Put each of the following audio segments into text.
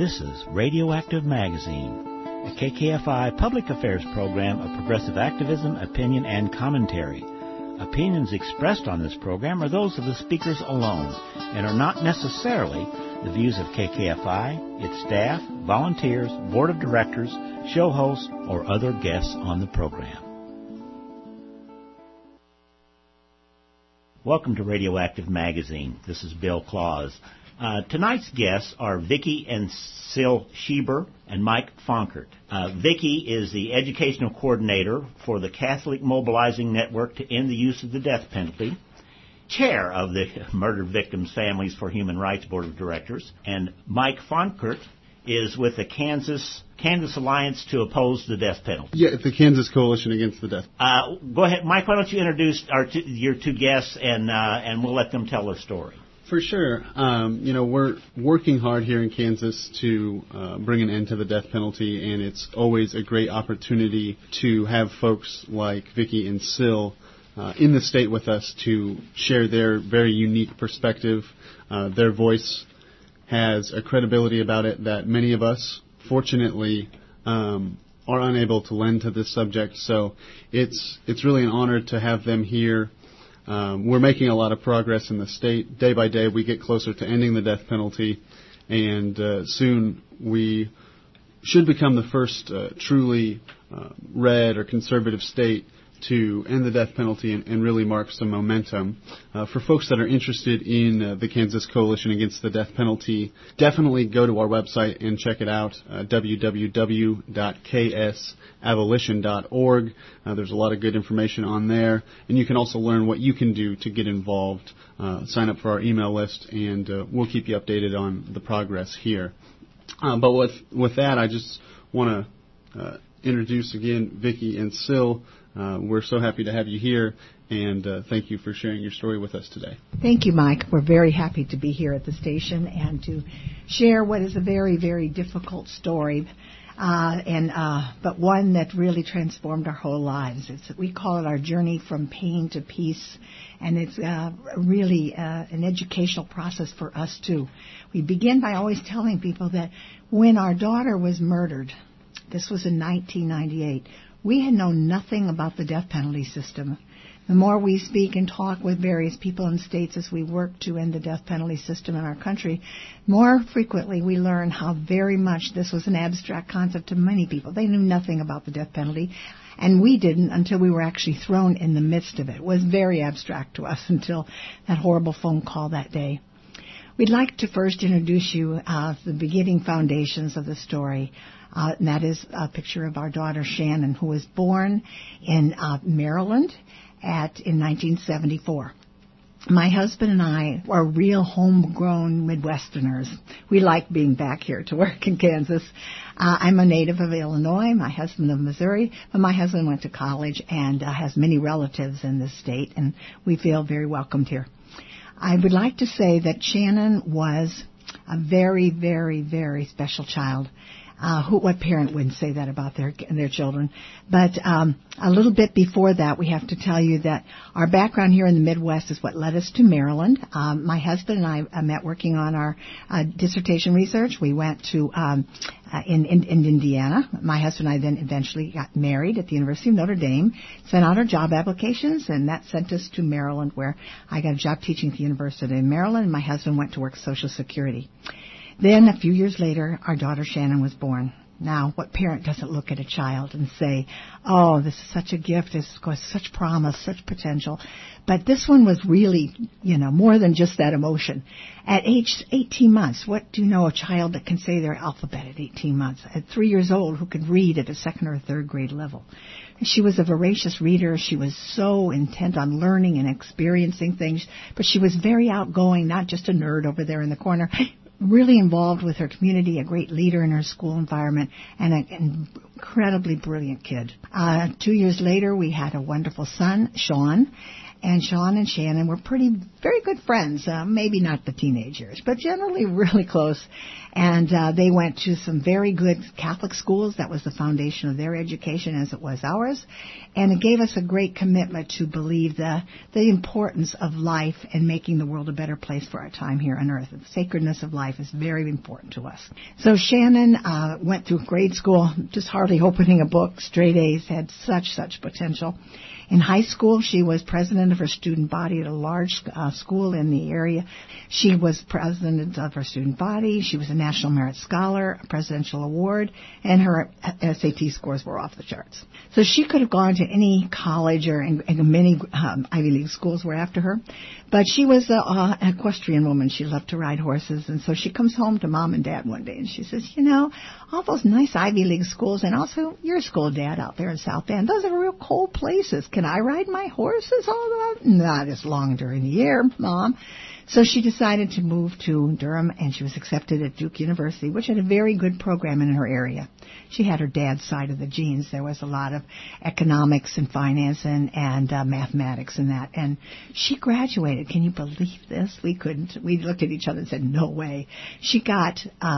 This is Radioactive Magazine, a KKFI public affairs program of progressive activism, opinion, and commentary. Opinions expressed on this program are those of the speakers alone and are not necessarily the views of KKFI, its staff, volunteers, board of directors, show hosts, or other guests on the program. Welcome to Radioactive Magazine. This is Bill Claus. Tonight's guests are Vicki and Sil Schieber and Mike Fonkert. Vicki is the educational coordinator for the Catholic Mobilizing Network to End the Use of the Death Penalty, chair of the Murdered Victims Families for Human Rights Board of Directors, and Mike Fonkert is with the Kansas Alliance to Oppose the Death Penalty. Yeah, the Kansas Coalition Against the Death Penalty. Go ahead, Mike. Why don't you introduce your two guests, and we'll let them tell their story. For sure. We're working hard here in Kansas to bring an end to the death penalty, and it's always a great opportunity to have folks like Vicki and Sil in the state with us to share their very unique perspective. Their voice has a credibility about it that many of us, fortunately, are unable to lend to this subject. So it's really an honor to have them here. We're making a lot of progress in the state. Day by day, we get closer to ending the death penalty, and soon we should become the first truly red or conservative state to end the death penalty and really mark some momentum. For folks that are interested in the Kansas Coalition Against the Death Penalty, definitely go to our website and check it out, www.ksabolition.org. There's a lot of good information on there, and you can also learn what you can do to get involved. Sign up for our email list, and we'll keep you updated on the progress here. But with that, I just want to introduce again Vicki and Sil. We're so happy to have you here, and thank you for sharing your story with us today. Thank you, Mike. We're very happy to be here at the station and to share what is a very, very difficult story, but one that really transformed our whole lives. We call it our journey from pain to peace, and it's really an educational process for us, too. We begin by always telling people that when our daughter was murdered, this was in 1998, we had known nothing about the death penalty system. The more we speak and talk with various people in states as we work to end the death penalty system in our country, more frequently we learn how very much this was an abstract concept to many people. They knew nothing about the death penalty, and we didn't until we were actually thrown in the midst of it. It was very abstract to us until that horrible phone call that day. We'd like to first introduce you the beginning foundations of the story. And that is a picture of our daughter Shannon, who was born in Maryland in 1974. My husband and I are real homegrown Midwesterners. We like being back here to work in Kansas. I'm a native of Illinois, my husband of Missouri, but my husband went to college and has many relatives in this state, and we feel very welcomed here. I would like to say that Shannon was a very, very, very special child. What parent wouldn't say that about their children? But a little bit before that, we have to tell you that our background here in the Midwest is what led us to Maryland. My husband and I met working on our dissertation research. We went to in Indiana. My husband and I then eventually got married at the University of Notre Dame, sent out our job applications, and that sent us to Maryland, where I got a job teaching at the University of Maryland, and my husband went to work Social Security. Then, a few years later, our daughter Shannon was born. Now, what parent doesn't look at a child and say, oh, this is such a gift, this has such promise, such potential. But this one was really, more than just that emotion. At age 18 months, what do you know a child that can say their alphabet at 18 months? At 3 years old, who could read at a second or third grade level? She was a voracious reader. She was so intent on learning and experiencing things. But she was very outgoing, not just a nerd over there in the corner. Really involved with her community, a great leader in her school environment, and an incredibly brilliant kid. 2 years later, we had a wonderful son, Sean, And Sean and Shannon were very good friends, maybe not the teenage years, but generally really close. And they went to some very good Catholic schools. That was the foundation of their education as it was ours. And it gave us a great commitment to believe the importance of life and making the world a better place for our time here on earth. The sacredness of life is very important to us. So Shannon went through grade school, just hardly opening a book, straight A's, had such potential. In high school, she was president of her student body at a large school in the area. She was president of her student body. She was a National Merit Scholar, a presidential award, and her SAT scores were off the charts. So she could have gone to any college and many Ivy League schools were after her. But she was an equestrian woman. She loved to ride horses. And so she comes home to Mom and Dad one day and she says, all those nice Ivy League schools and also your school, Dad, out there in South Bend, those are real cold places. Can I ride my horses all the way? Not as long during the year, Mom. So she decided to move to Durham, and she was accepted at Duke University, which had a very good program in her area. She had her dad's side of the genes. There was a lot of economics and finance and mathematics and that. And she graduated. Can you believe this? We couldn't. We looked at each other and said, no way. She got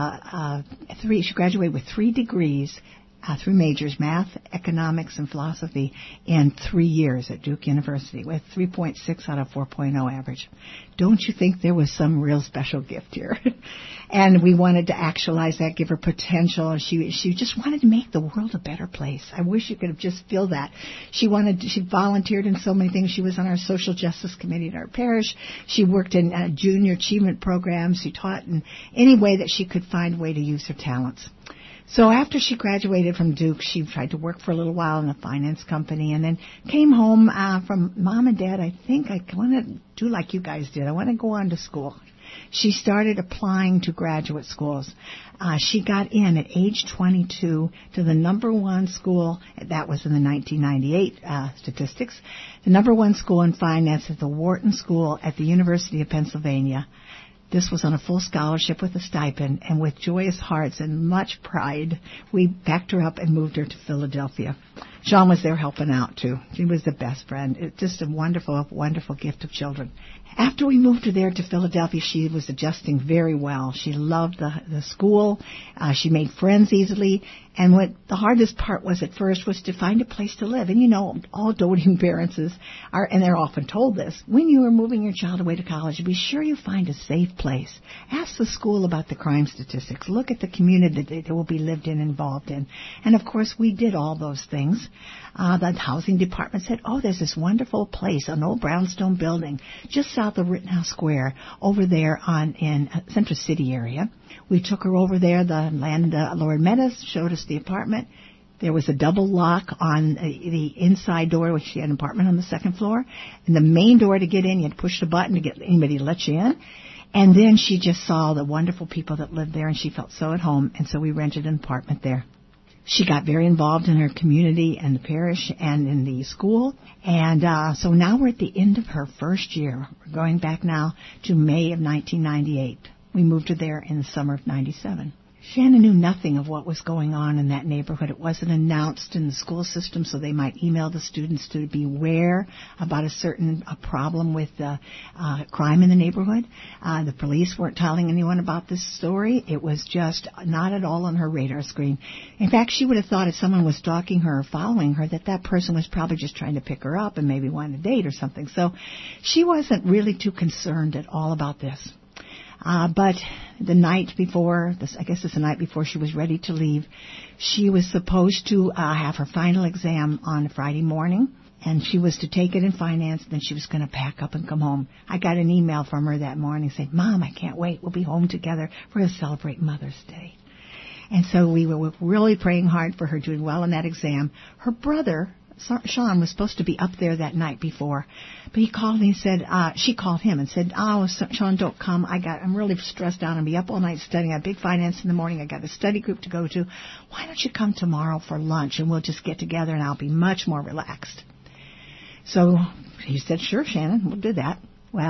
she graduated with 3 degrees, 3 majors, math, economics, and philosophy, in 3 years at Duke University with 3.6 out of 4.0 average. Don't you think there was some real special gift here? And we wanted to actualize that, give her potential. And she just wanted to make the world a better place. I wish you could have just feel that. She volunteered in so many things. She was on our social justice committee at our parish. She worked in junior achievement programs. She taught in any way that she could find a way to use her talents. So after she graduated from Duke, she tried to work for a little while in a finance company and then came home from Mom and Dad. I think I want to do like you guys did. I want to go on to school. She started applying to graduate schools. She got in at age 22 to the number 1 school. That was in the 1998 statistics. The number 1 school in finance at the Wharton School at the University of Pennsylvania. This was on a full scholarship with a stipend, and with joyous hearts and much pride, we packed her up and moved her to Philadelphia. Sean was there helping out, too. She was the best friend. It's just a wonderful, wonderful gift of children. After we moved her there to Philadelphia, she was adjusting very well. She loved the school. She made friends easily. And what the hardest part was at first was to find a place to live. And all doting parents are, and they're often told this, when you are moving your child away to college, be sure you find a safe place. Ask the school about the crime statistics. Look at the community that they will be lived in, involved in. And of course, we did all those things. The housing department said, there's this wonderful place, an old brownstone building just south of Rittenhouse Square over there in Central City area. We took her over there. The Lord met us, showed us the apartment. There was a double lock on the inside door, which she had an apartment on the 2nd floor. And the main door to get in, you had to push the button to get anybody to let you in. And then she just saw the wonderful people that lived there, and she felt so at home. And so we rented an apartment there. She got very involved in her community and the parish and in the school. And so now we're at the end of her first year. We're going back now to May of 1998. We moved her there in the summer of 97. Shannon knew nothing of what was going on in that neighborhood. It wasn't announced in the school system, so they might email the students to beware about a problem with crime in the neighborhood. The police weren't telling anyone about this story. It was just not at all on her radar screen. In fact, she would have thought if someone was stalking her or following her that person was probably just trying to pick her up and maybe want a date or something. So she wasn't really too concerned at all about this. But the night before, I guess it's the night before she was ready to leave, she was supposed to have her final exam on Friday morning, and she was to take it in finance, then she was going to pack up and come home. I got an email from her that morning saying, Mom, I can't wait. We'll be home together. We're going to celebrate Mother's Day. And so we were really praying hard for her doing well in that exam. Her brother, Sean, was supposed to be up there that night before, but he called me and said, she called him and said, Sean, don't come. I'm really stressed out and be up all night studying. I have big finance in the morning. I got a study group to go to. Why don't you come tomorrow for lunch and we'll just get together and I'll be much more relaxed. So he said, sure, Shannon, we'll do that. Well,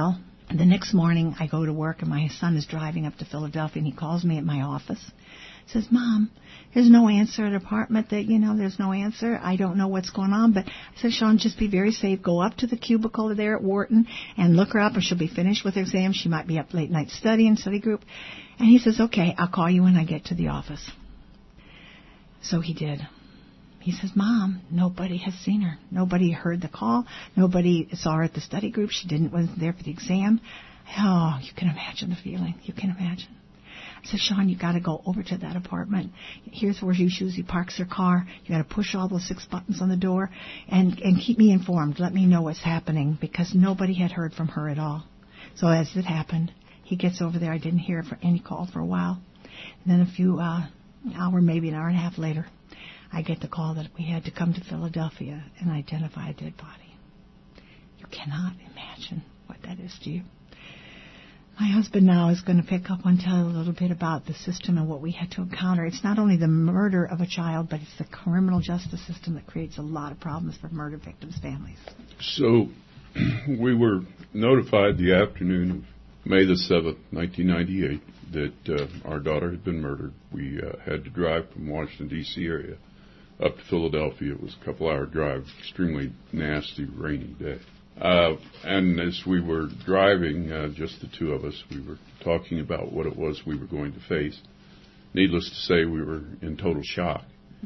The next morning, I go to work, and my son is driving up to Philadelphia, and he calls me at my office. Says, Mom, there's no answer at the apartment. There's no answer. I don't know what's going on. But I said, Sean, just be very safe. Go up to the cubicle there at Wharton and look her up, and she'll be finished with her exam. She might be up late night studying, study group. And he says, okay, I'll call you when I get to the office. So he did. He says, Mom, nobody has seen her. Nobody heard the call. Nobody saw her at the study group. She wasn't there for the exam. Oh, you can imagine the feeling. You can imagine. I said, Sean, you got to go over to that apartment. Here's where she usually parks her car. You got to push all those 6 buttons on the door and keep me informed. Let me know what's happening, because nobody had heard from her at all. So as it happened, he gets over there. I didn't hear any call for a while. And then a few maybe an hour and a half later, I get the call that we had to come to Philadelphia and identify a dead body. You cannot imagine what that is to you. My husband now is going to pick up and tell a little bit about the system and what we had to encounter. It's not only the murder of a child, but it's the criminal justice system that creates a lot of problems for murder victims' families. So we were notified the afternoon of May the 7th, 1998, that our daughter had been murdered. We had to drive from Washington, D.C. area up to Philadelphia. It was a couple-hour drive, extremely nasty, rainy day. And as we were driving, just the two of us, we were talking about what it was we were going to face. Needless to say, we were in total shock,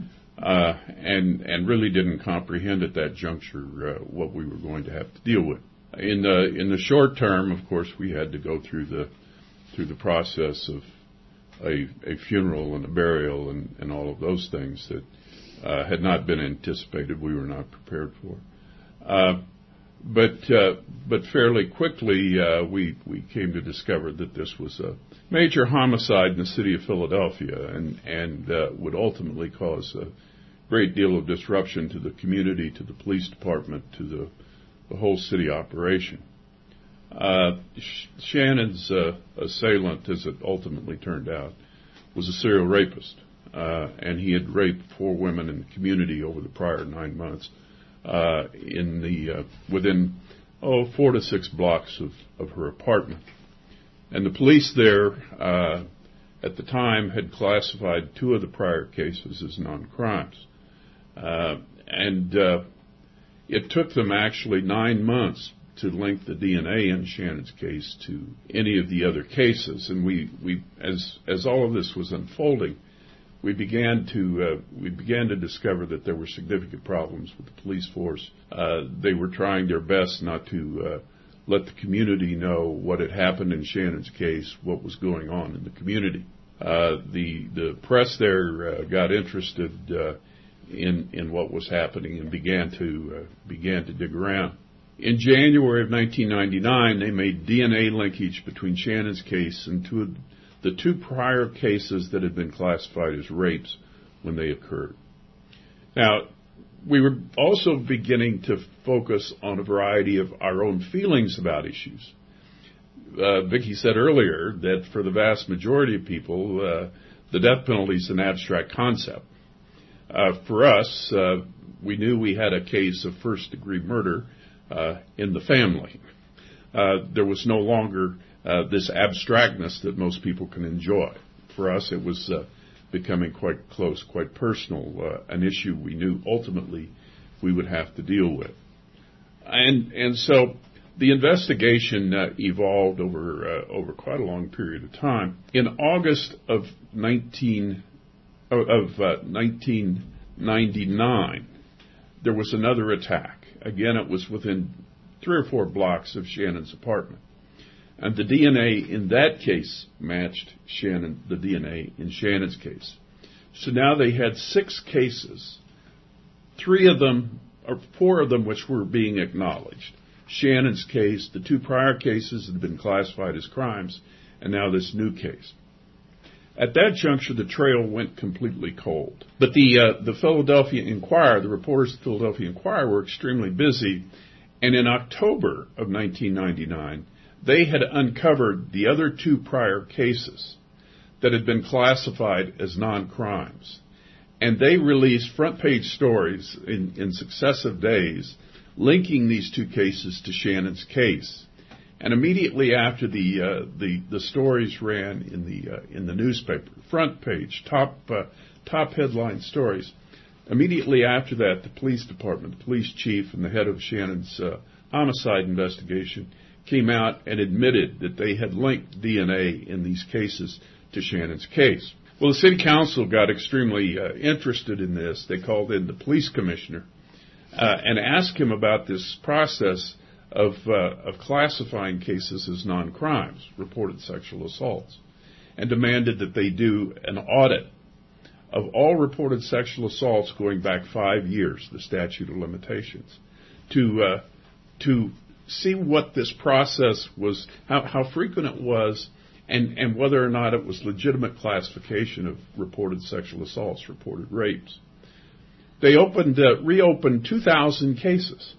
and really didn't comprehend at that juncture what we were going to have to deal with. In the short term, of course, we had to go through the process of a funeral and a burial and all of those things that had not been anticipated. We were not prepared for. But fairly quickly, we came to discover that this was a major homicide in the city of Philadelphia, and would ultimately cause a great deal of disruption to the community, to the police department, to the whole city operation. Shannon's assailant, as it ultimately turned out, was a serial rapist, and he had raped 4 women in the community over the prior 9 months. Within 4 to 6 blocks of her apartment. And the police there at the time had classified 2 of the prior cases as non-crimes. And it took them actually 9 months to link the DNA in Shannon's case to any of the other cases. And we as all of this was unfolding, we began to discover that there were significant problems with the police force. They were trying their best not to let the community know what had happened in Shannon's case, what was going on in the community. The press there got interested in what was happening and began to dig around. In January of 1999, they made DNA linkage between Shannon's case and the 2 prior cases that had been classified as rapes when they occurred. Now, we were also beginning to focus on a variety of our own feelings about issues. Vicki said earlier that for the vast majority of people, the death penalty is an abstract concept. For us, we knew we had a case of first-degree murder in the family. There was no longer this abstractness that most people can enjoy. For us, it was becoming quite close, quite personal, an issue we knew ultimately we would have to deal with. And so the investigation evolved over quite a long period of time. In August of 1999, there was another attack. Again, it was within 3 or 4 blocks of Shannon's apartment. And the DNA in that case matched the DNA in Shannon's case. So now they had 6 cases, 4 of them which were being acknowledged. Shannon's case, the 2 prior cases had been classified as crimes, and now this new case. At that juncture, the trail went completely cold. But the Philadelphia Inquirer, the reporters of the Philadelphia Inquirer were extremely busy, and in October of 1999, they had uncovered the other 2 prior cases that had been classified as non-crimes. And they released front-page stories in successive days linking these 2 cases to Shannon's case. And immediately after the stories ran in the newspaper, front page, top headline stories. Immediately after that, the police department, the police chief, and the head of Shannon's homicide investigation came out and admitted that they had linked DNA in these cases to Shannon's case. Well, the city council got extremely interested in this. They called in the police commissioner and asked him about this process of classifying cases as non-crimes, reported sexual assaults, and demanded that they do an audit of all reported sexual assaults going back 5 years, the statute of limitations, to see what this process was, how frequent it was, and whether or not it was legitimate classification of reported sexual assaults, reported rapes. They reopened 2,000 cases.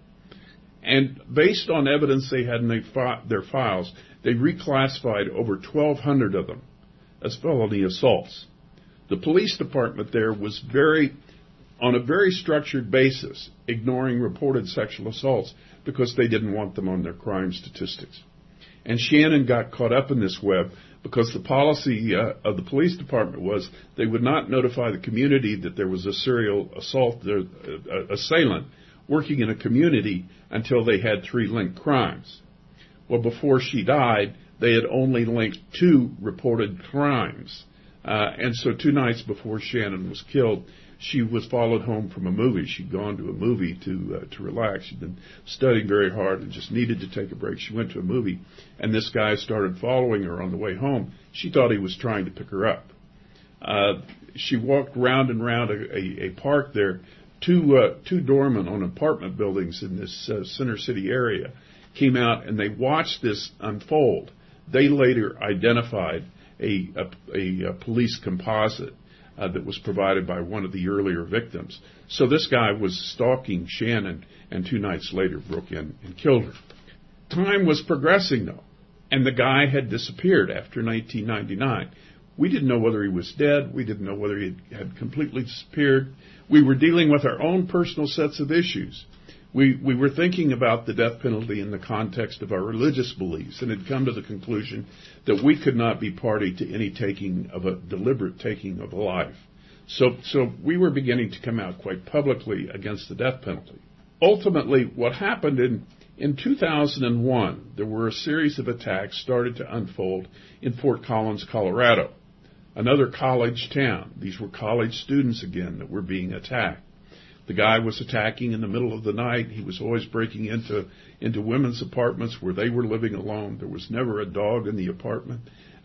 And based on evidence they had in their files, they reclassified over 1,200 of them as felony assaults. The police department there was on a very structured basis, ignoring reported sexual assaults because they didn't want them on their crime statistics. And Shannon got caught up in this web because the policy of the police department was they would not notify the community that there was a serial assault assailant working in a community until they had 3 linked crimes. Well, before she died, they had only linked 2 reported crimes. And so 2 nights before Shannon was killed, she was followed home from a movie. She'd gone to a movie to relax. She'd been studying very hard and just needed to take a break. She went to a movie, and this guy started following her on the way home. She thought he was trying to pick her up. She walked round and round a park there. Two doormen on apartment buildings in this Center City area came out, and they watched this unfold. They later identified a police composite that was provided by one of the earlier victims. So this guy was stalking Shannon, and 2 nights later broke in and killed her. Time was progressing, though, and the guy had disappeared after 1999. We didn't know whether he was dead. We didn't know whether he had completely disappeared. We were dealing with our own personal sets of issues. We were thinking about the death penalty in the context of our religious beliefs, and had come to the conclusion that we could not be party to any deliberate taking of a life. So we were beginning to come out quite publicly against the death penalty. Ultimately, what happened in 2001, there were a series of attacks started to unfold in Fort Collins, Colorado, another college town. These were college students again that were being attacked. The guy was attacking in the middle of the night. He was always breaking into women's apartments where they were living alone. There was never a dog in the apartment.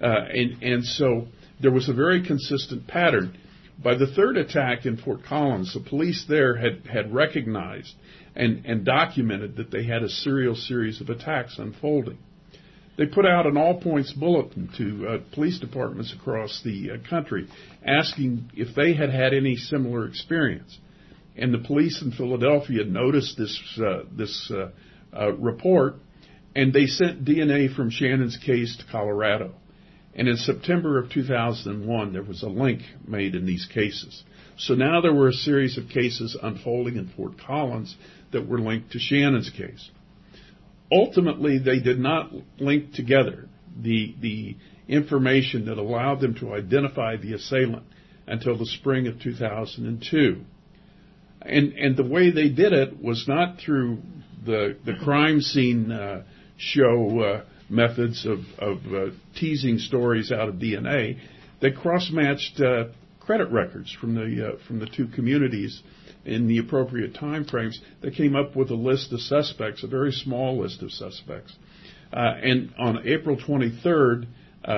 And so there was a very consistent pattern. By the 3rd attack in Fort Collins, the police there had recognized and documented that they had a serial series of attacks unfolding. They put out an all-points bulletin to police departments across the country asking if they had had any similar experience. And the police in Philadelphia noticed this report, and they sent DNA from Shannon's case to Colorado. And in September of 2001, there was a link made in these cases. So now there were a series of cases unfolding in Fort Collins that were linked to Shannon's case. Ultimately, they did not link together the information that allowed them to identify the assailant until the spring of 2002. And the way they did it was not through the crime scene show methods of teasing stories out of DNA. They cross-matched credit records from the 2 communities in the appropriate time frames. They came up with a list of suspects, a very small list of suspects. And on April 23rd,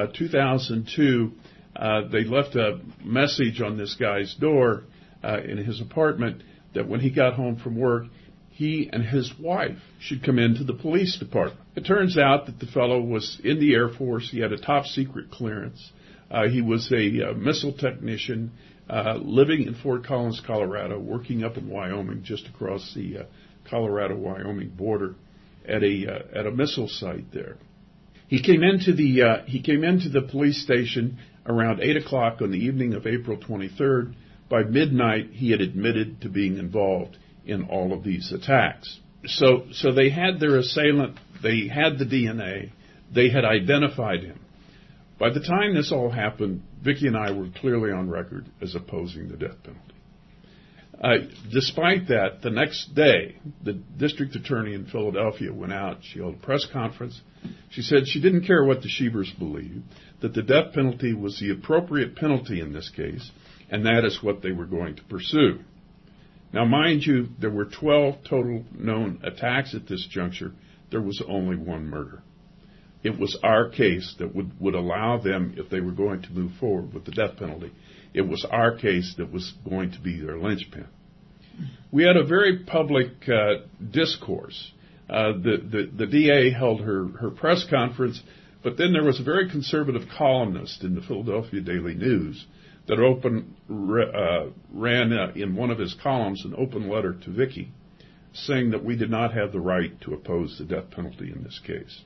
2002, they left a message on this guy's door in his apartment that when he got home from work, he and his wife should come into the police department. It turns out that the fellow was in the Air Force. He had a top secret clearance. He was a missile technician living in Fort Collins, Colorado, working up in Wyoming, just across the Colorado-Wyoming border at a missile site there. He came into the police station around 8 o'clock on the evening of April 23rd. By midnight, he had admitted to being involved in all of these attacks. So they had their assailant They had the DNA. They had identified him. By the time this all happened, Vicki and I were clearly on record as opposing the death penalty. Despite that, the next day, the district attorney in Philadelphia went out. She held a press conference. She said she didn't care what the Schiebers believed, that the death penalty was the appropriate penalty in this case, and that is what they were going to pursue. Now, mind you, there were 12 total known attacks at this juncture. There was only one murder. It was our case that would allow them, if they were going to move forward with the death penalty, it was our case that was going to be their linchpin. We had a very public discourse. The DA held her press conference, but then there was a very conservative columnist in the Philadelphia Daily News that ran in one of his columns an open letter to Vicki saying that we did not have the right to oppose the death penalty in this case.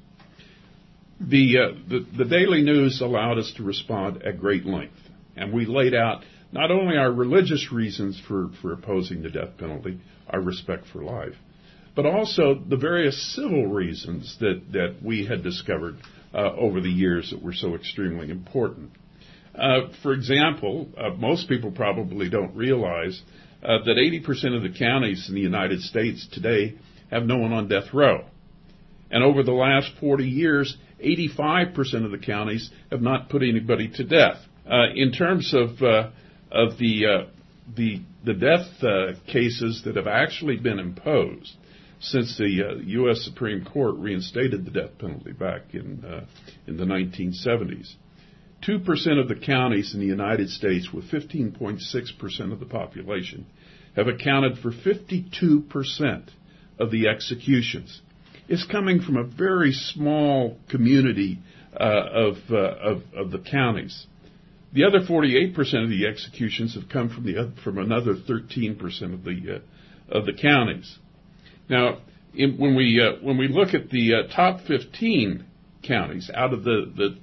The Daily News allowed us to respond at great length, and we laid out not only our religious reasons for opposing the death penalty, our respect for life, but also the various civil reasons that we had discovered over the years that were so extremely important. For example, most people probably don't realize that 80% of the counties in the United States today have no one on death row. And over the last 40 years, 85% of the counties have not put anybody to death. In terms of the death cases that have actually been imposed since the U.S. Supreme Court reinstated the death penalty back in the 1970s, 2% of the counties in the United States, with 15.6% of the population, have accounted for 52% of the executions. It's coming from a very small community of the counties. The other 48% of the executions have come from another 13% of the counties. Now, when we look at the top 15 counties out of the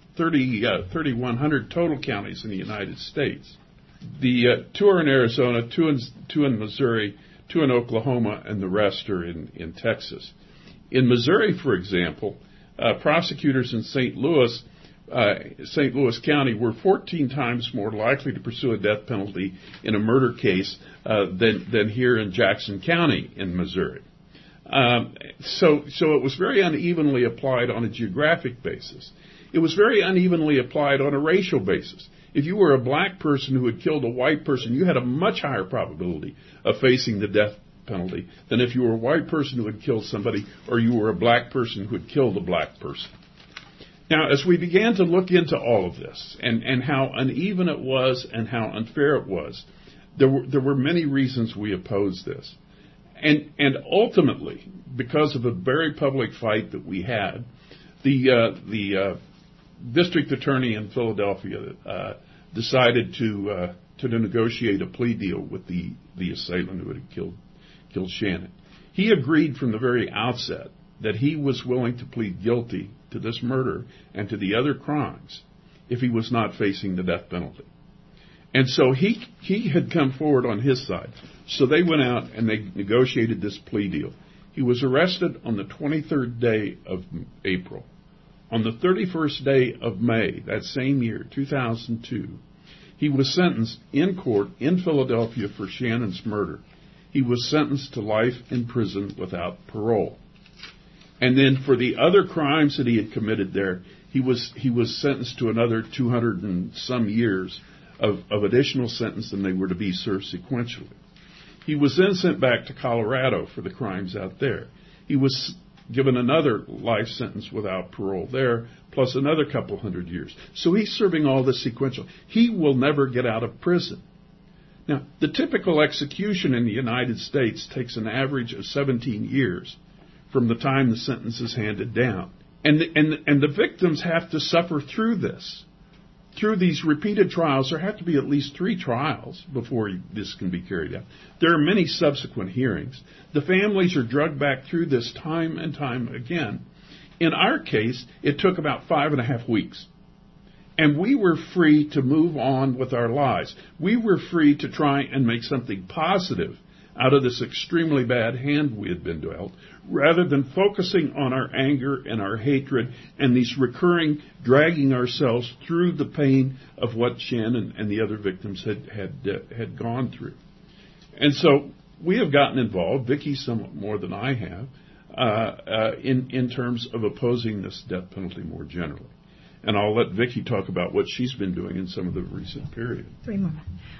3,100 total counties in the United States, the two are in Arizona, two in Missouri, two in Oklahoma, and the rest are in Texas. In Missouri, for example, prosecutors in St. Louis County were 14 times more likely to pursue a death penalty in a murder case than here in Jackson County in Missouri. So it was very unevenly applied on a geographic basis. It was very unevenly applied on a racial basis. If you were a black person who had killed a white person, you had a much higher probability of facing the death penalty than if you were a white person who had killed somebody or you were a black person who had killed a black person. Now, as we began to look into all of this and how uneven it was and how unfair it was, there were many reasons we opposed this. And ultimately, because of a very public fight that we had, the district attorney in Philadelphia decided to negotiate a plea deal with the assailant who had killed Shannon. He agreed from the very outset that he was willing to plead guilty to this murder and to the other crimes if he was not facing the death penalty. And so he had come forward on his side. So they went out and they negotiated this plea deal. He was arrested on the 23rd day of April. On the 31st day of May, that same year, 2002, he was sentenced in court in Philadelphia for Shannon's murder. He was sentenced to life in prison without parole. And then for the other crimes that he had committed there, he was sentenced to another 200 and some years of additional sentence, and they were to be served sequentially. He was then sent back to Colorado for the crimes out there. He was given another life sentence without parole there, plus another couple hundred years. So he's serving all this sequential. He will never get out of prison. Now, the typical execution in the United States takes an average of 17 years from the time the sentence is handed down. And the victims have to suffer through this. Through these repeated trials, there have to be at least 3 trials before this can be carried out. There are many subsequent hearings. The families are drugged back through this time and time again. In our case, it took about 5.5 weeks. And we were free to move on with our lives. We were free to try and make something positive out of this extremely bad hand we had been dealt, rather than focusing on our anger and our hatred and these recurring dragging ourselves through the pain of what Shannon and the other victims had gone through. And so we have gotten involved, Vicki somewhat more than I have, in terms of opposing this death penalty more generally. And I'll let Vicki talk about what she's been doing in some of the recent period. 3 more.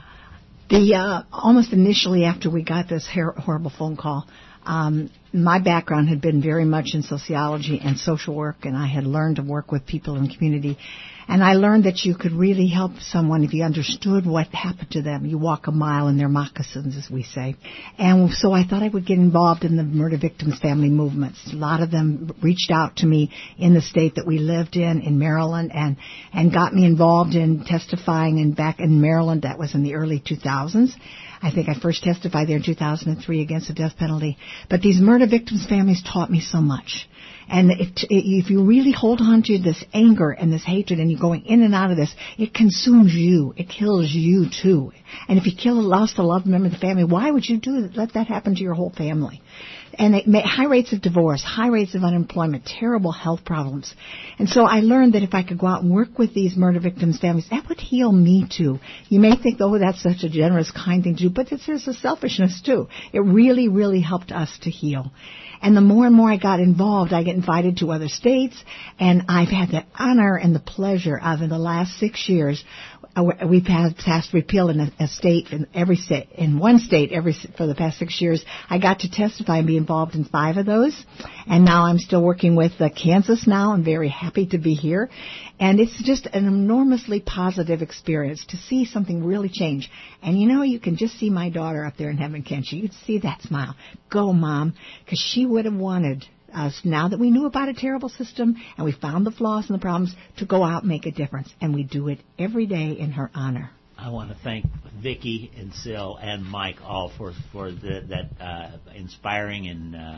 Almost initially after we got this horrible phone call, my background had been very much in sociology and social work, and I had learned to work with people in the community. And I learned that you could really help someone if you understood what happened to them. You walk a mile in their moccasins, as we say. And so I thought I would get involved in the murder victims family movements. A lot of them reached out to me in the state that we lived in Maryland, and got me involved in testifying. And back in Maryland, that was in the early 2000s. I think I first testified there in 2003 against the death penalty. But these murder victims families taught me so much. And if you really hold on to this anger and this hatred and you're going in and out of this, it consumes you. It kills you, too. And if you lost a loved member of the family, why would you let that happen to your whole family? And high rates of divorce, high rates of unemployment, terrible health problems. And so I learned that if I could go out and work with these murder victims' families, that would heal me, too. You may think, oh, that's such a generous, kind thing to do, but there's a selfishness, too. It really, really helped us to heal. And the more and more I got involved, I get invited to other states, and I've had the honor and the pleasure of, in the last 6 years, we've passed repeal in a state, in one state for the past 6 years. I got to testify and be involved in 5 of those, and now I'm still working with Kansas now. I'm very happy to be here, and it's just an enormously positive experience to see something really change. And you can just see my daughter up there in heaven, can't you? You can see that smile. Go, Mom, because she would have wanted us, now that we knew about a terrible system and we found the flaws and the problems, to go out and make a difference. And we do it every day in her honor. I want to thank Vicki and Sil and Mike all for that inspiring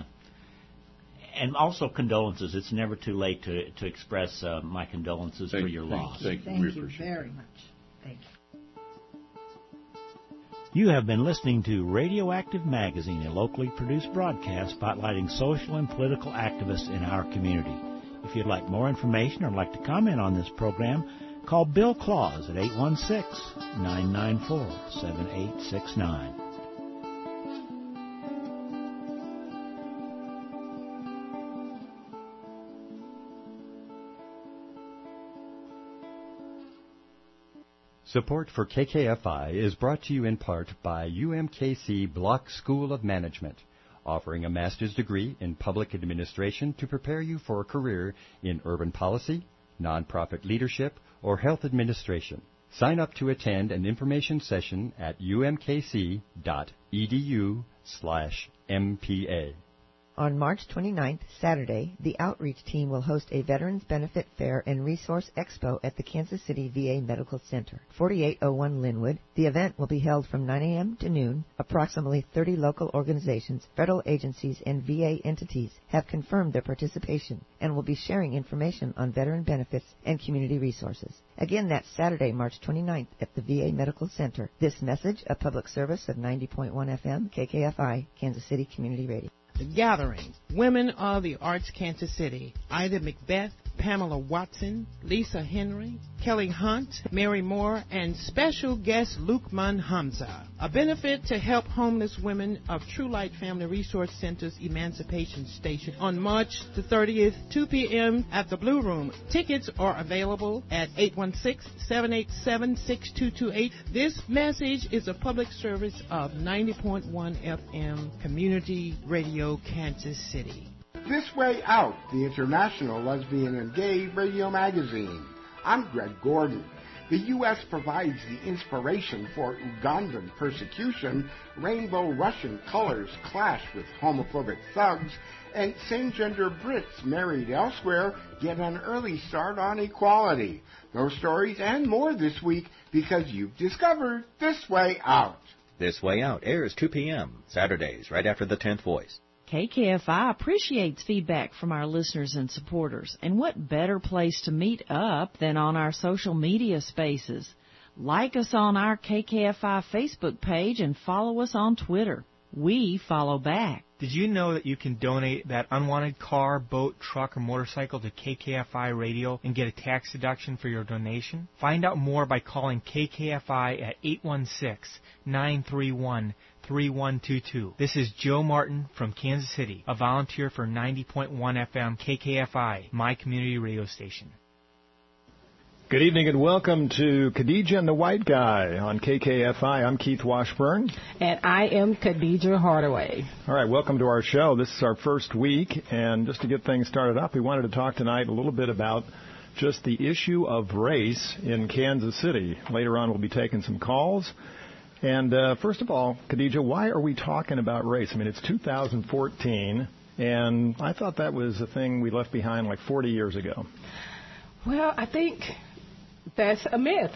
and also condolences. It's never too late to express my condolences for your loss. Thank you very much. Thank you. You have been listening to Radioactive Magazine, a locally produced broadcast spotlighting social and political activists in our community. If you'd like more information or like to comment on this program, call Bill Claus at 816-994-7869. Support for KKFI is brought to you in part by UMKC Block School of Management, offering a master's degree in public administration to prepare you for a career in urban policy, nonprofit leadership, or health administration. Sign up to attend an information session at umkc.edu/MPA. On March 29th, Saturday, the Outreach team will host a Veterans Benefit Fair and Resource Expo at the Kansas City VA Medical Center, 4801 Linwood. The event will be held from 9 a.m. to noon. Approximately 30 local organizations, federal agencies, and VA entities have confirmed their participation and will be sharing information on veteran benefits and community resources. Again, that's Saturday, March 29th at the VA Medical Center. This message, a public service of 90.1 FM, KKFI, Kansas City Community Radio. The Gathering, Women of the Arts, Kansas City. Ida Macbeth, Pamela Watson, Lisa Henry, Kelly Hunt, Mary Moore, and special guest Lukman Hamza. A benefit to help homeless women of True Light Family Resource Center's Emancipation Station on March the 30th, 2 p.m. at the Blue Room. Tickets are available at 816-787-6228. This message is a public service of 90.1 FM Community Radio, Kansas City. This Way Out, the international lesbian and gay radio magazine. I'm Greg Gordon. The U.S. provides the inspiration for Ugandan persecution, rainbow Russian colors clash with homophobic thugs, and same-gender Brits married elsewhere get an early start on equality. Those stories and more this week because you've discovered This Way Out. This Way Out airs 2 p.m. Saturdays, right after the 10th Voice. KKFI appreciates feedback from our listeners and supporters, and what better place to meet up than on our social media spaces. Like us on our KKFI Facebook page and follow us on Twitter. we follow back. Did you know that you can donate that unwanted car, boat, truck, or motorcycle to KKFI Radio and get a tax deduction for your donation? Find out more by calling KKFI at 816-931-3122. This is Joe Martin from Kansas City, a volunteer for 90.1 FM KKFI, my community radio station. Good evening and welcome to Khadijah and the White Guy on KKFI. I'm Keith Washburn. And I am Khadijah Hardaway. All right, welcome to our show. This is our first week, and just to get things started up, we wanted to talk tonight a little bit about just the issue of race in Kansas City. Later on, we'll be taking some calls. And first of all, Khadijah, why are we talking about race? I mean, it's 2014, and I thought that was a thing we left behind like 40 years ago. Well, I think that's a myth.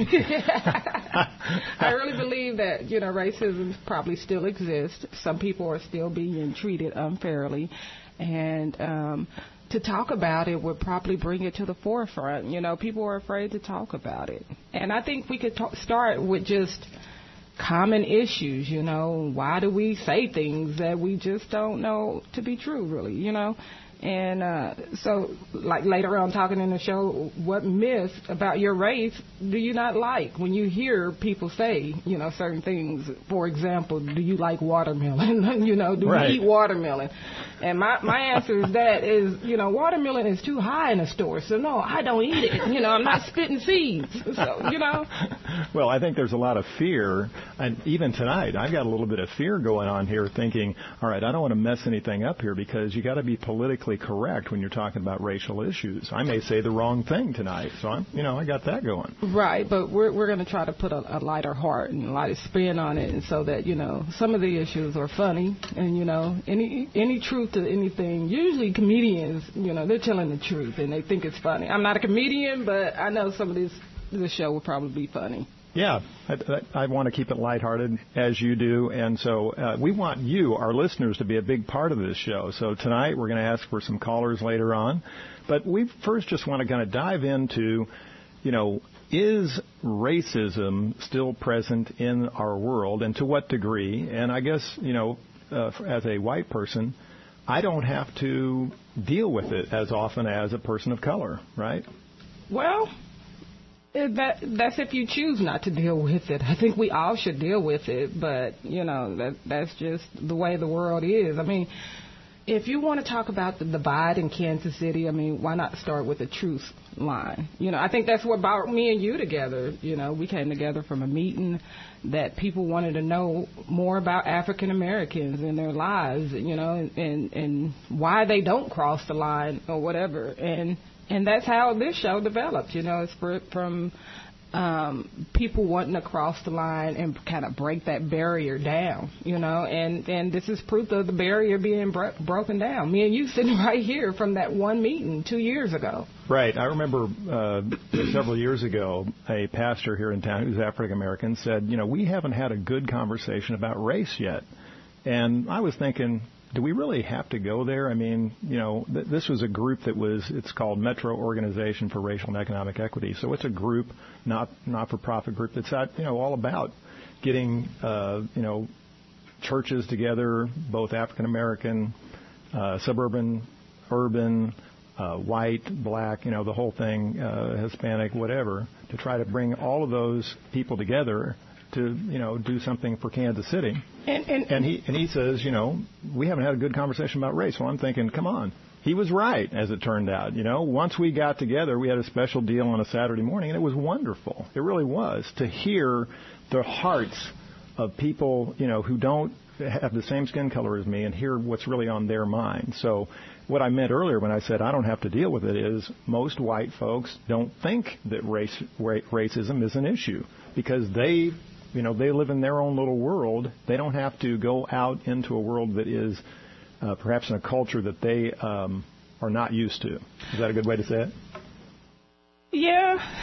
I really believe that, racism probably still exists. Some people are still being treated unfairly. And to talk about it would probably bring it to the forefront. People are afraid to talk about it. And I think we could start with just common issues, Why do we say things that we just don't know to be true, really, And so, like later on talking in the show, what myth about your race do you not like when you hear people say, certain things? For example, do you like watermelon? Do you eat watermelon? And my answer to that is, watermelon is too high in the store, so no, I don't eat it. I'm not spitting seeds. So, Well, I think there's a lot of fear, and even tonight, I've got a little bit of fear going on here, thinking, all right, I don't want to mess anything up here because you got to be politically correct when you're talking about racial issues. I may say the wrong thing tonight, so I got that going. Right, but we're going to try to put a lighter heart and a lighter spin on it, and so that some of the issues are funny, and any truth to anything. Usually comedians, they're telling the truth and they think it's funny. I'm not a comedian, but I know some of this show will probably be funny. Yeah, I want to keep it lighthearted, as you do, and so we want you, our listeners, to be a big part of this show. So tonight we're going to ask for some callers later on, but we first just want to kind of dive into, is racism still present in our world, and to what degree? And I guess, as a white person, I don't have to deal with it as often as a person of color, right? Well, that's if you choose not to deal with it. I think we all should deal with it, but, that's just the way the world is. I mean, if you want to talk about the divide in Kansas City, why not start with the truth line? I think that's what brought me and you together. We came together from a meeting that people wanted to know more about African Americans and their lives, and why they don't cross the line or whatever. And that's how this show developed. It's from people wanting to cross the line and kind of break that barrier down, and this is proof of the barrier being broken down. Me and you sitting right here from that one meeting 2 years ago. Right. I remember several years ago, a pastor here in town who's African American said, we haven't had a good conversation about race yet. And I was thinking, do we really have to go there? This was a group it's called Metro Organization for Racial and Economic Equity. So it's a group, not-for-profit group that's all about getting, churches together, both African American, suburban, urban, white, black, the whole thing, Hispanic, whatever, to try to bring all of those people together to, do something for Kansas City. And he says, we haven't had a good conversation about race. Well, I'm thinking, come on. He was right, as it turned out. Once we got together, we had a special deal on a Saturday morning, and it was wonderful. It really was, to hear the hearts of people, who don't have the same skin color as me, and hear what's really on their mind. So what I meant earlier when I said I don't have to deal with it is most white folks don't think that racism is an issue because they live in their own little world. They don't have to go out into a world that is perhaps in a culture that they are not used to. Is that a good way to say it? Yeah,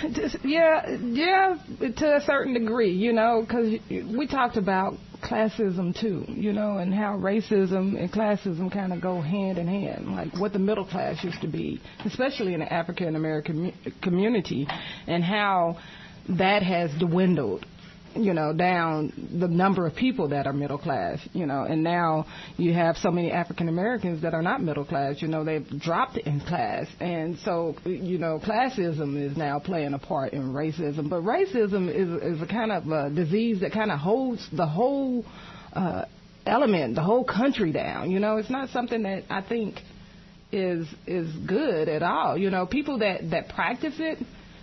to a certain degree, because we talked about classism too, and how racism and classism kind of go hand in hand, like what the middle class used to be, especially in the African American community, and how that has dwindled down the number of people that are middle class, and now you have so many African Americans that are not middle class, they've dropped in class. And so, classism is now playing a part in racism. But racism is a kind of a disease that kind of holds the whole element, the whole country down. It's not something that I think is good at all. People that practice it,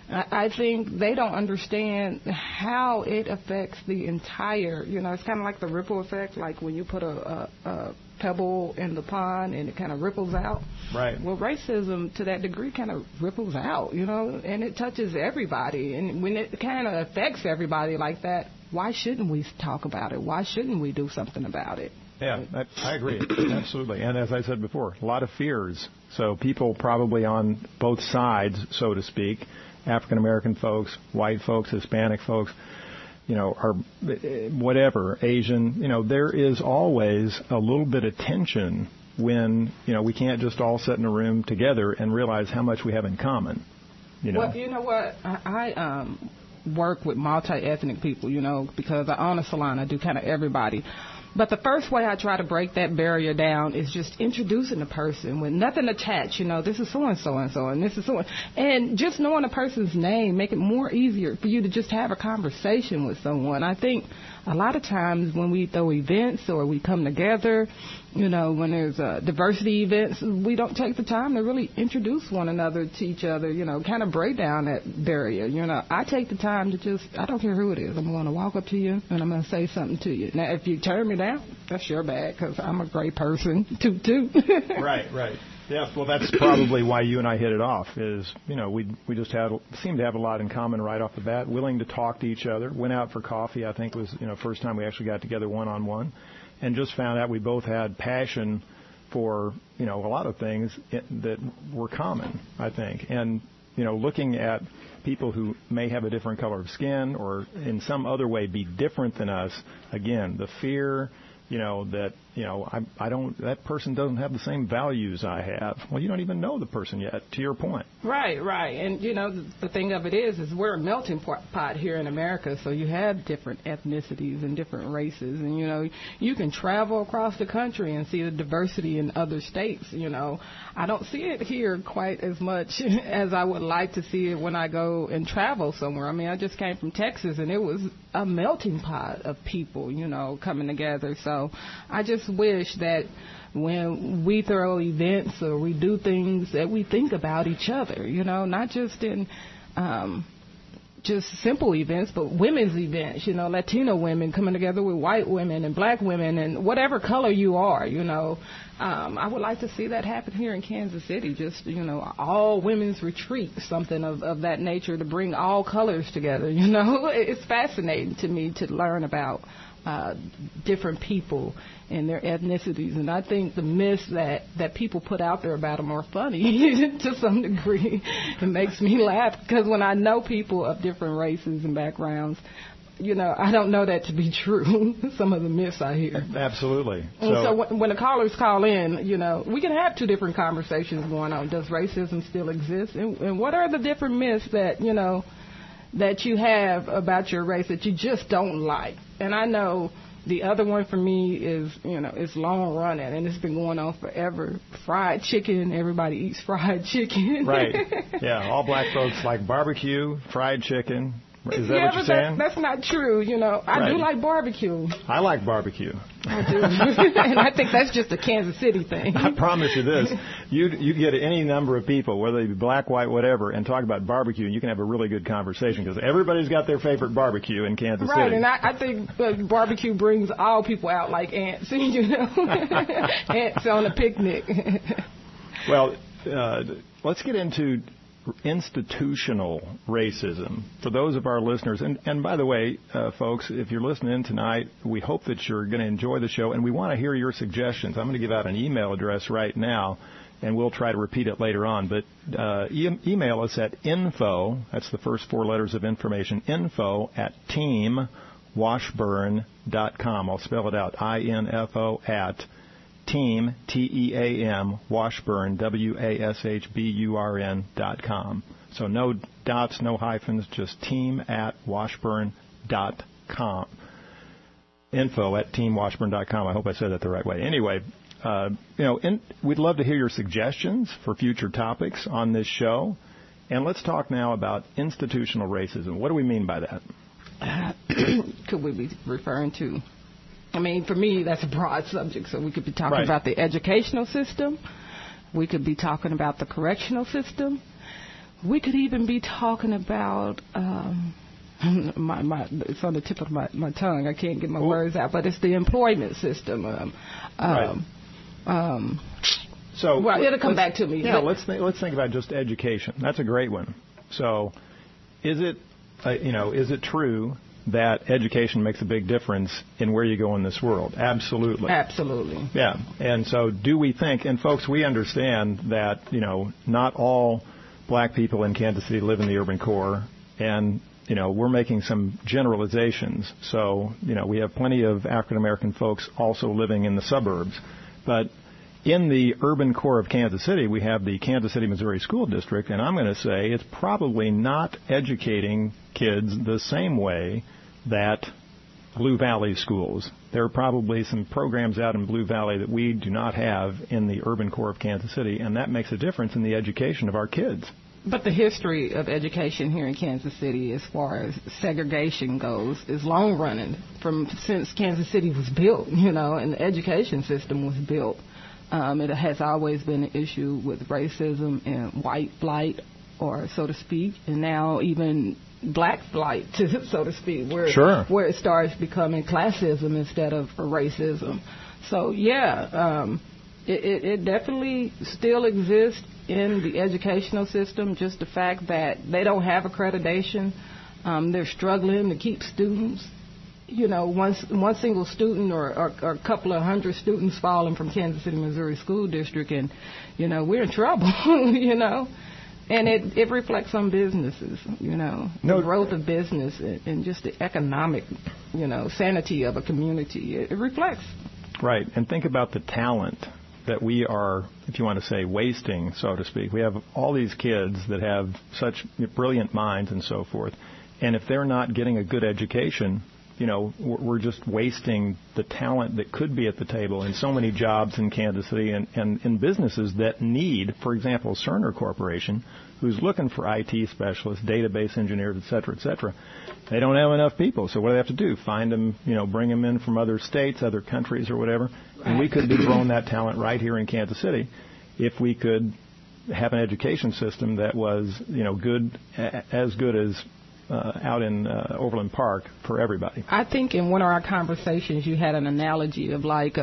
I think they don't understand how it affects the entire, it's kind of like the ripple effect, like when you put a pebble in the pond and it kind of ripples out. Right. Well, racism to that degree kind of ripples out, and it touches everybody. And when it kind of affects everybody like that, why shouldn't we talk about it? Why shouldn't we do something about it? Yeah, I agree. Absolutely. And as I said before, a lot of fears. So people probably on both sides, so to speak, African American folks, white folks, Hispanic folks, are whatever, Asian, there is always a little bit of tension when, we can't just all sit in a room together and realize how much we have in common. Well, you know what? I work with multi-ethnic people, because I own a salon. I do kind of everybody. But the first way I try to break that barrier down is just introducing the person with nothing attached. This is so-and-so and this is so. And just knowing a person's name make it more easier for you to just have a conversation with someone. I think a lot of times when we throw events or we come together, when there's diversity events, we don't take the time to really introduce one another to each other, kind of break down that barrier. I take the time to I don't care who it is, I'm going to walk up to you and I'm going to say something to you. Now, if you turn me down, that's your bad because I'm a great person, too. Right. Yeah, well, that's probably why you and I hit it off is, we just seemed to have a lot in common right off the bat, willing to talk to each other, went out for coffee, I think was, first time we actually got together one-on-one, and just found out we both had passion for, a lot of things that were common, I think. And, looking at people who may have a different color of skin or in some other way be different than us, again, the fear, that, that person doesn't have the same values I have. Well, you don't even know the person yet, to your point. Right. And, the thing of it is we're a melting pot here in America, so you have different ethnicities and different races. And, you can travel across the country and see the diversity in other states. I don't see it here quite as much as I would like to see it when I go and travel somewhere. I mean, I just came from Texas, and it was a melting pot of people, coming together. So I just wish that when we throw events or we do things that we think about each other, not just in just simple events, but women's events, Latino women coming together with white women and black women and whatever color you are, I would like to see that happen here in Kansas City, just, all women's retreat, something of that nature to bring all colors together, It's fascinating to me to learn about different people and their ethnicities, and I think the myths that people put out there about them are funny to some degree. It makes me laugh because when I know people of different races and backgrounds, I don't know that to be true. Some of the myths I hear. Absolutely. So when the callers call in, we can have two different conversations going on. Does racism still exist, and what are the different myths that that you have about your race that you just don't like? And I know the other one for me is, it's long running, and it's been going on forever. Fried chicken, everybody eats fried chicken. Right. Yeah, all black folks like barbecue, fried chicken. Is that what you're saying? That's not true. I do like barbecue. I like barbecue. I do. And I think that's just a Kansas City thing. I promise you this. You get any number of people, whether they be black, white, whatever, and talk about barbecue, and you can have a really good conversation because everybody's got their favorite barbecue in Kansas City. Right, and I think barbecue brings all people out like ants, ants on a picnic. Well, let's get into institutional racism for those of our listeners. And by the way, folks, if you're listening in tonight, we hope that you're going to enjoy the show, and we want to hear your suggestions. I'm going to give out an email address right now, and we'll try to repeat it later on. But email us at info, that's the first four letters of information, info at teamwashburn.com. I'll spell it out, info at team, T-E-A-M, Washburn, W-A-S-H-B-U-R-N.com. So no dots, no hyphens, just team at Washburn.com. teamwashburn.com. info@teamwashburn.com. I hope I said that the right way. Anyway, we'd love to hear your suggestions for future topics on this show. And let's talk now about institutional racism. What do we mean by that? Could we be referring to? I mean, for me, that's a broad subject. So we could be talking about the educational system. We could be talking about the correctional system. We could even be talking about it's on the tip of my tongue. I can't get my words out, but it's the employment system. It'll come back to me. Yeah, let's think about just education. That's a great one. So, is it true that education makes a big difference in where you go in this world? Absolutely. Absolutely. Yeah. And so, do we think? And folks, we understand that not all black people in Kansas City live in the urban core, and we're making some generalizations. So, we have plenty of African American folks also living in the suburbs. But in the urban core of Kansas City, we have the Kansas City, Missouri School District, and I'm going to say it's probably not educating kids the same way that Blue Valley schools. There are probably some programs out in Blue Valley that we do not have in the urban core of Kansas City, and that makes a difference in the education of our kids. But the history of education here in Kansas City, as far as segregation goes, is long running since Kansas City was built, and the education system was built. It has always been an issue with racism and white flight, or so to speak, and now even black flight, so to speak, where it starts becoming classism instead of racism. So, it definitely still exists in the educational system, just the fact that they don't have accreditation. They're struggling to keep students. One single student or a couple of hundred students falling from Kansas City, Missouri School District, and, we're in trouble, And it reflects on businesses, the growth of business and just the economic, sanity of a community. It reflects. Right. And think about the talent that we are, if you want to say, wasting, so to speak. We have all these kids that have such brilliant minds and so forth. And if they're not getting a good education, we're just wasting the talent that could be at the table in so many jobs in Kansas City and in businesses that need, for example, Cerner Corporation, who's looking for IT specialists, database engineers, et cetera. They don't have enough people. So what do they have to do? Find them, bring them in from other states, other countries or whatever. Right. And we could be growing that talent right here in Kansas City if we could have an education system that was, as good as out in Overland Park for everybody. I think in one of our conversations you had an analogy of like,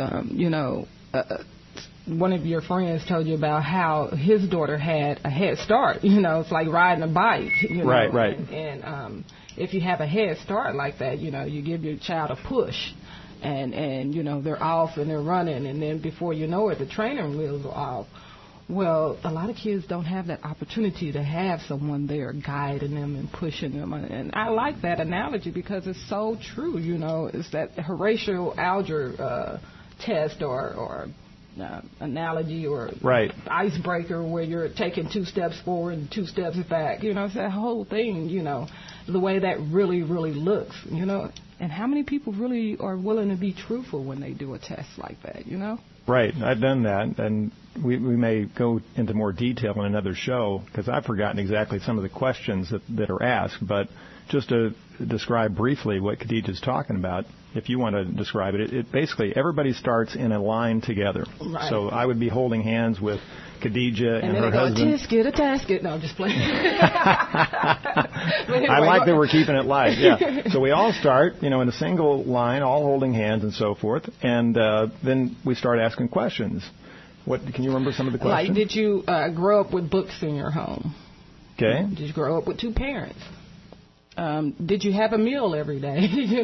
one of your friends told you about how his daughter had a head start. It's like riding a bike. Right. And if you have a head start like that, you give your child a push. And they're off and they're running. And then before you know it, the training wheels are off. Well, a lot of kids don't have that opportunity to have someone there guiding them and pushing them. And I like that analogy because it's so true, It's that Horatio Alger test or analogy or icebreaker where you're taking 2 steps forward and 2 steps back. It's that whole thing, the way that really, really looks, And how many people really are willing to be truthful when they do a test like that, Right. I've done that, and we may go into more detail in another show because I've forgotten exactly some of the questions that are asked. But just to describe briefly what Khadijah's talking about, if you want to describe it, it basically everybody starts in a line together. Right. So I would be holding hands with Khadijah and her husband. And then they go, a tasket. No, I'm just playing. Anyway, I like that we're keeping it light, yeah. So we all start, in a single line, all holding hands and so forth, and then we start asking questions. Can you remember some of the questions? Like, did you grow up with books in your home? Okay. Did you grow up with 2 parents? Did you have a meal every day?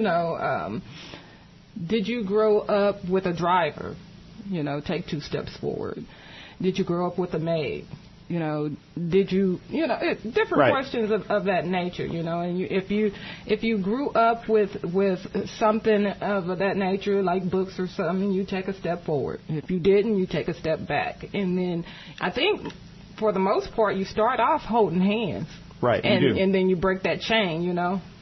Did you grow up with a driver? Take 2 steps forward. Did you grow up with a maid? Did you, different questions of that nature, and if you grew up with something of that nature, like books or something, you take a step forward. If you didn't, you take a step back. And then I think for the most part, you start off holding hands. Right, and then you break that chain,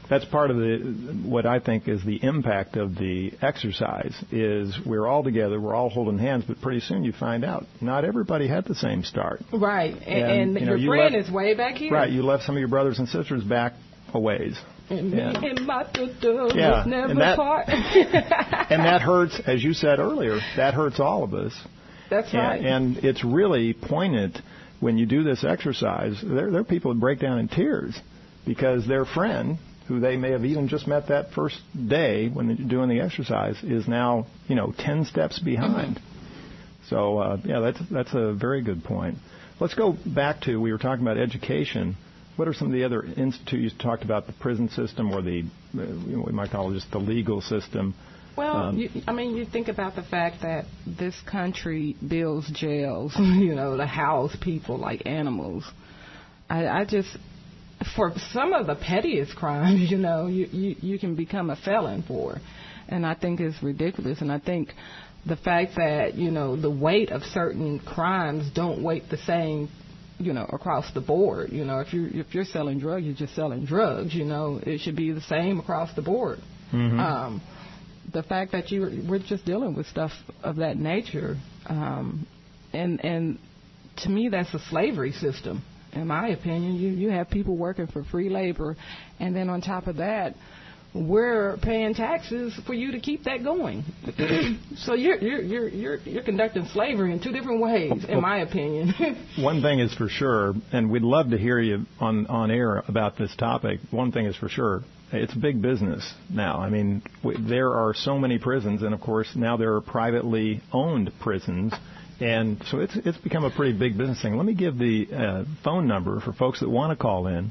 that's part of what I think is the impact of the exercise is we're all together, we're all holding hands, but pretty soon you find out not everybody had the same start. Right, and your friend is way back here. Right, you left some of your brothers and sisters back a ways. And me and my was never apart. And that hurts, as you said earlier, that hurts all of us. That's right. And it's really poignant when you do this exercise. There are people who break down in tears because their friend, who they may have even just met that first day when they're doing the exercise, is now 10 steps behind. Mm-hmm. So that's a very good point. Let's go back to, we were talking about education. What are some of the other institutes? You talked about the prison system, or the we might call it just the legal system. Well, you think about the fact that this country builds jails, to house people like animals. I just, for some of the pettiest crimes, you can become a felon for, and I think it's ridiculous. And I think the fact that the weight of certain crimes don't weight the same, across the board. If you're selling drugs, you're just selling drugs. It should be the same across the board. Mm-hmm. The fact that we're just dealing with stuff of that nature, and to me that's a slavery system. In my opinion, you have people working for free labor, and then on top of that, we're paying taxes for you to keep that going. So you're conducting slavery in two different ways, in my opinion. One thing is for sure, and we'd love to hear you on air about this topic. One thing is for sure. It's big business now. There are so many prisons, and of course now there are privately owned prisons, and so it's become a pretty big business thing. Let me give the phone number for folks that want to call in.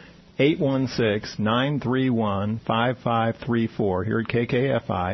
816-931-5534 here at KKFI.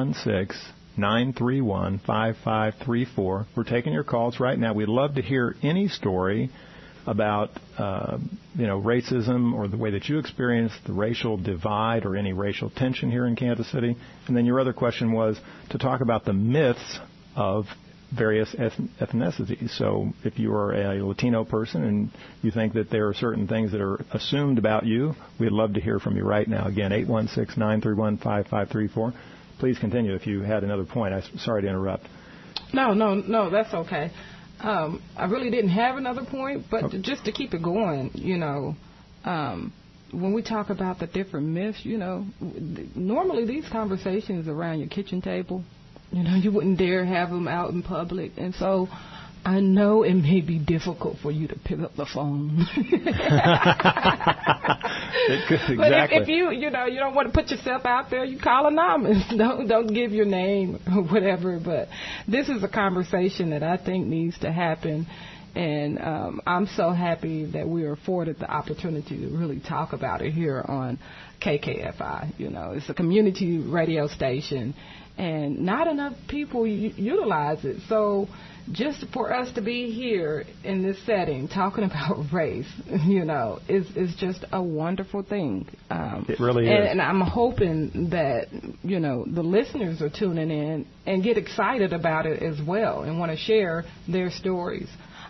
816-931-5534. We're taking your calls right now. We'd love to hear any story about racism, or the way that you experience the racial divide or any racial tension here in Kansas City. And then your other question was to talk about the myths of various ethnicities. So if you are a Latino person and you think that there are certain things that are assumed about you, we'd love to hear from you right now. Again, 816-931-5534. Please continue if you had another point. I'm sorry to interrupt. No, that's okay. I really didn't have another point, but just to keep it going, when we talk about the different myths, normally these conversations around your kitchen table, you wouldn't dare have them out in public. And so I know it may be difficult for you to pick up the phone. Exactly. But if you don't want to put yourself out there, you call anonymous. Don't give your name or whatever. But this is a conversation that I think needs to happen. And I'm so happy that we are afforded the opportunity to really talk about it here on KKFI. It's a community radio station, and not enough people utilize it. So just for us to be here in this setting talking about race, is just a wonderful thing. It really is. And I'm hoping that, the listeners are tuning in and get excited about it as well and want to share their stories.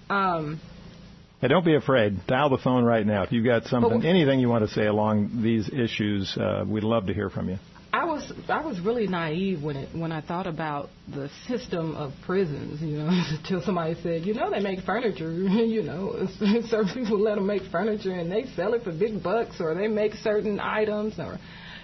Hey, don't be afraid. Dial the phone right now. If you've got anything you want to say along these issues, we'd love to hear from you. I was really naive when I thought about the system of prisons, until somebody said, they make furniture, certain people let them make furniture and they sell it for big bucks, or they make certain items, or,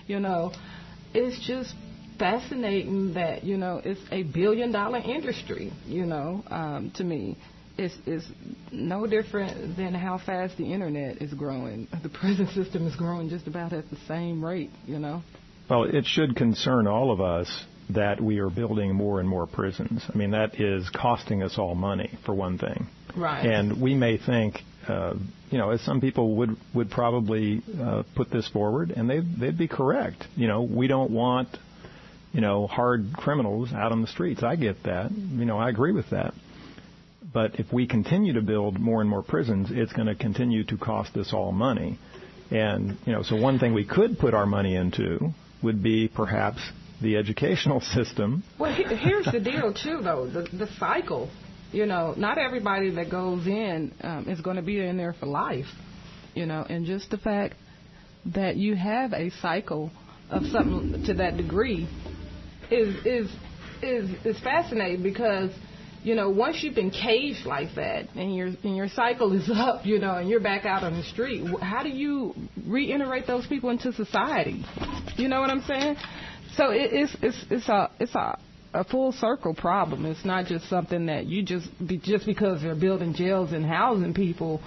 it's just fascinating that, it's a $1 billion industry, to me. It's no different than how fast the internet is growing. The prison system is growing just about at the same rate, Well, it should concern all of us that we are building more and more prisons. That is costing us all money, for one thing. Right. And we may think, as some people would probably put this forward, and they'd be correct. We don't want, hard criminals out on the streets. I get that. I agree with that. But if we continue to build more and more prisons, it's going to continue to cost us all money. And, so one thing we could put our money into would be perhaps the educational system. Well, here's the deal, too, though, the cycle. Not everybody that goes in is going to be in there for life, and just the fact that you have a cycle of something to that degree is fascinating, because once you've been caged like that and your cycle is up, and you're back out on the street, how do you reintegrate those people into society? You know what I'm saying? So it's a full circle problem. It's not just something that you just because they're building jails and housing people,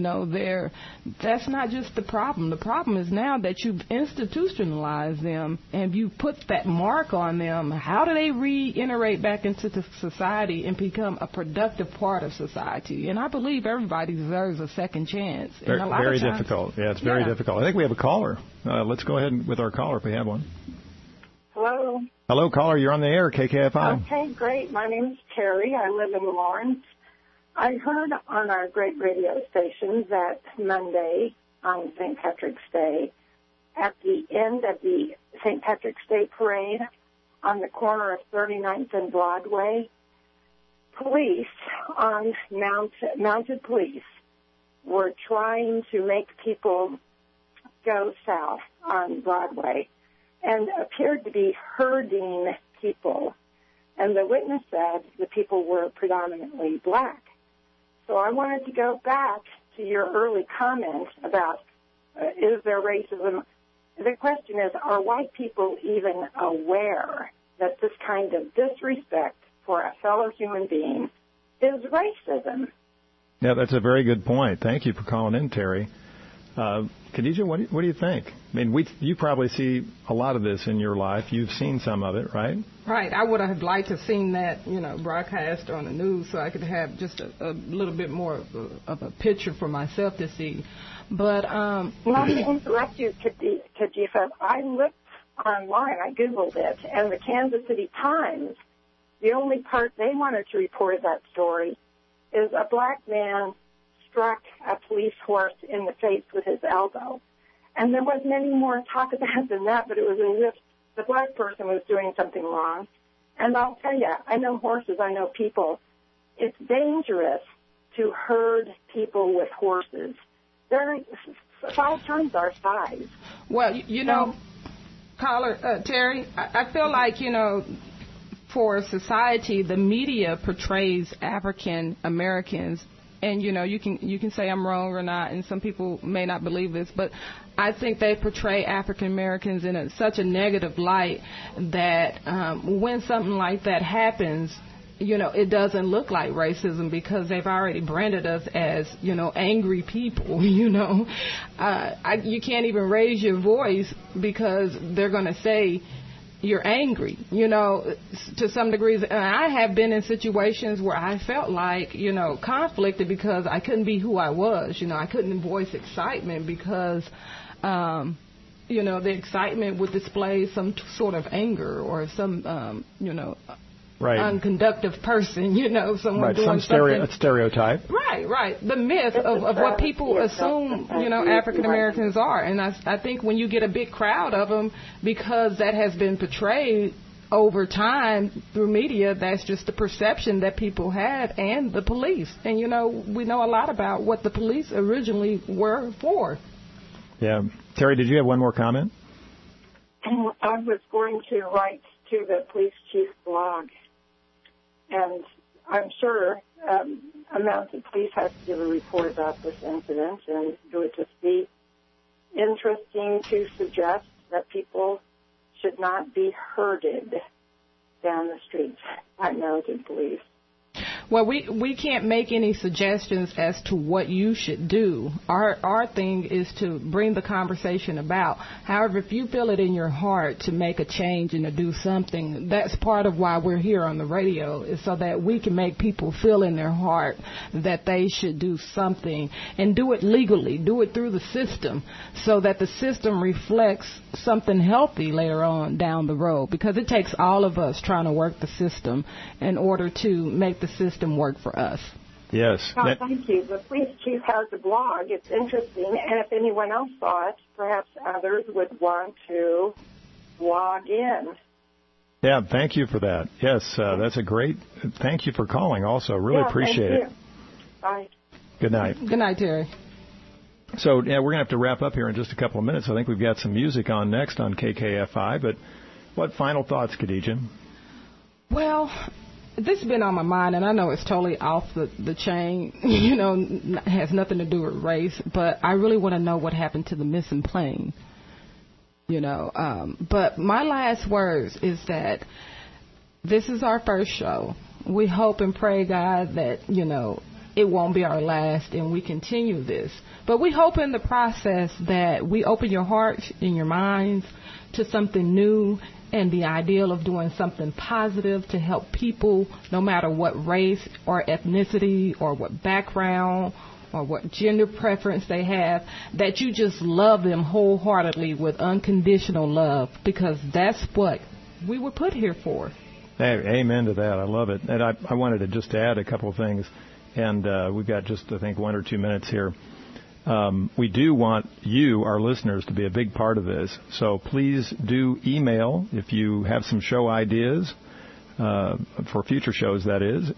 that's not just the problem. The problem is now that you've institutionalized them and you put that mark on them. How do they reintegrate back into the society and become a productive part of society? And I believe everybody deserves a second chance. Very difficult. Yeah, it's very difficult. I think we have a caller. Let's go ahead with our caller if we have one. Hello. Hello, caller. You're on the air, KKFI. Okay, great. My name is Terry. I live in Lawrence. I heard on our great radio station that Monday, on St. Patrick's Day, at the end of the St. Patrick's Day parade on the corner of 39th and Broadway, police on mounted police were trying to make people go south on Broadway and appeared to be herding people. And the witness said the people were predominantly black. So I wanted to go back to your early comment about is there racism? The question is, are white people even aware that this kind of disrespect for a fellow human being is racism? Yeah, that's a very good point. Thank you for calling in, Terry. Khadijah, what do you think? I mean, you probably see a lot of this in your life. You've seen some of it, right? Right. I would have liked to have seen that, broadcast on the news so I could have just a little bit more of a picture for myself to see. But let me interrupt you, Khadijah. I looked online. I Googled it, and the Kansas City Times, the only part they wanted to report that story is a black man struck a police horse in the face with his elbow. And there wasn't any more talk about than that, but it was as if the black person was doing something wrong. And I'll tell you, I know horses, I know people. It's dangerous to herd people with horses. They're 5 times our size. Well, caller, Terry, I feel like, for society, the media portrays African Americans, and you can say I'm wrong or not, and some people may not believe this, but I think they portray African Americans in such a negative light that when something like that happens, it doesn't look like racism because they've already branded us as, angry people, You can't even raise your voice because they're going to say you're angry, to some degrees. And I have been in situations where I felt like, conflicted because I couldn't be who I was. I couldn't voice excitement because, the excitement would display some sort of anger or some, right. unconductive person, someone right. doing something. Stereotype. Right. The myth of what people assume, African Americans are. And I think when you get a big crowd of them, because that has been portrayed over time through media, that's just the perception that people have, and the police. And, we know a lot about what the police originally were for. Yeah. Terry, did you have one more comment? I was going to write to the police chief's blog. And I'm sure a mounted police has to give a report about this incident, and it would just be interesting to suggest that people should not be herded down the streets by mounted police. Well, we can't make any suggestions as to what you should do. Our thing is to bring the conversation about. However, if you feel it in your heart to make a change and to do something, that's part of why we're here on the radio, is so that we can make people feel in their heart that they should do something, and do it legally, do it through the system, so that the system reflects something healthy later on down the road, because it takes all of us trying to work the system in order to make the system work for us. Yes. Oh, thank you. The police chief has a blog. It's interesting, and if anyone else saw it, perhaps others would want to log in. Yeah, thank you for that. Yes, that's a great. Thank you for calling also. Really appreciate it. Bye. Good night. Good night, Terry. So yeah, we're going to have to wrap up here in just a couple of minutes. I think we've got some music on next on KKFI. But what final thoughts, Khadijah? Well, this has been on my mind, and I know it's totally off the chain, you know, has nothing to do with race, but I really want to know what happened to the missing plane, you know. But my last words is that this is our first show. We hope and pray, God, that, you know, it won't be our last and we continue this. But we hope in the process that we open your hearts and your minds to something new and the ideal of doing something positive to help people, no matter what race or ethnicity or what background or what gender preference they have, that you just love them wholeheartedly with unconditional love, because that's what we were put here for. Hey, amen to that. I love it. And I wanted to just add a couple of things, and we've got just, I think, 1 or 2 minutes here. We do want you, our listeners, to be a big part of this. So please do email if you have some show ideas for future shows, that is,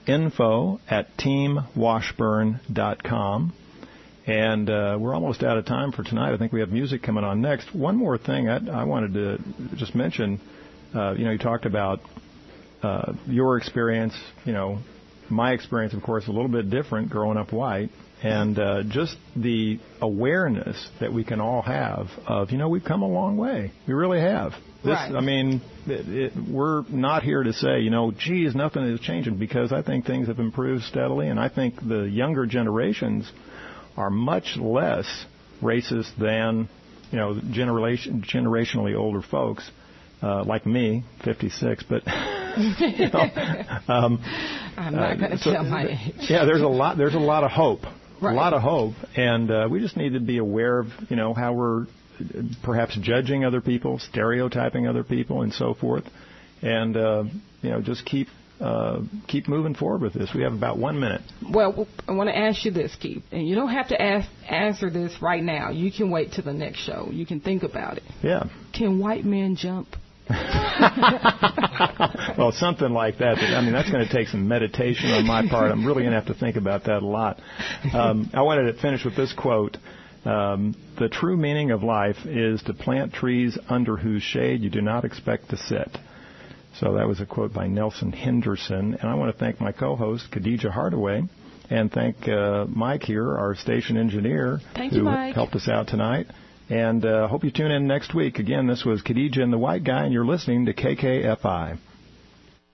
info@teamwashburn.com. And we're almost out of time for tonight. I think we have music coming on next. One more thing I wanted to just mention. You talked about your experience, my experience, of course, a little bit different growing up white. And just the awareness that we can all have of, we've come a long way. We really have. Right. I mean, we're not here to say, geez, nothing is changing, because I think things have improved steadily. And I think the younger generations are much less racist than, generationally older folks like me, 56. But, I'm not going to tell my age. Yeah, there's a lot of hope. Right. A lot of hope, and we just need to be aware of, how we're perhaps judging other people, stereotyping other people, and so forth, and just keep moving forward with this. We have about 1 minute. Well, I want to ask you this, Keith, and you don't have to answer this right now. You can wait till the next show. You can think about it. Yeah. Can white men jump? Well, something like that. That's going to take some meditation on my part. I'm really going to have to think about that a lot. I wanted to finish with this quote. The true meaning of life is to plant trees under whose shade you do not expect to sit. So that was a quote by Nelson Henderson. And I want to thank my co-host, Khadijah Hardaway, and thank Mike here, our station engineer, who helped us out tonight. And hope you tune in next week. Again, this was Khadijah and the White Guy, and you're listening to KKFI.